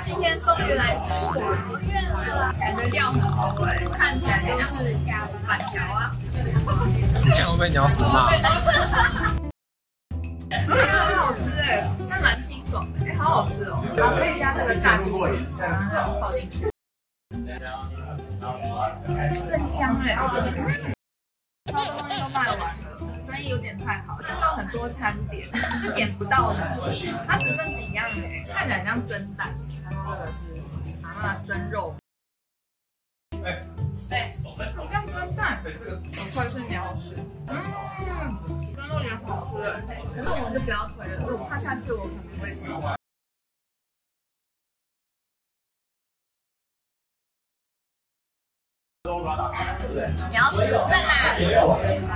今天终于来吃火锅店了，感觉料很多哎，看起来就是板条啊。 你这样会被鸟屎骂。 很好吃哎，它蛮清爽的，哎，好好吃哦。然后可以加那个炸鸡腿，放进去，更香哎。超多东西都卖完了，生意有点太好，看到很多餐点，可是点不到呢。它只剩几样哎，看起来像蒸蛋，这个是阿嬤蒸肉。好像蒸蛋，不愧是鸟屎。蒸肉也好吃哎，可是我们就不要推了，我怕下次我可能会吃。你要吃在哪？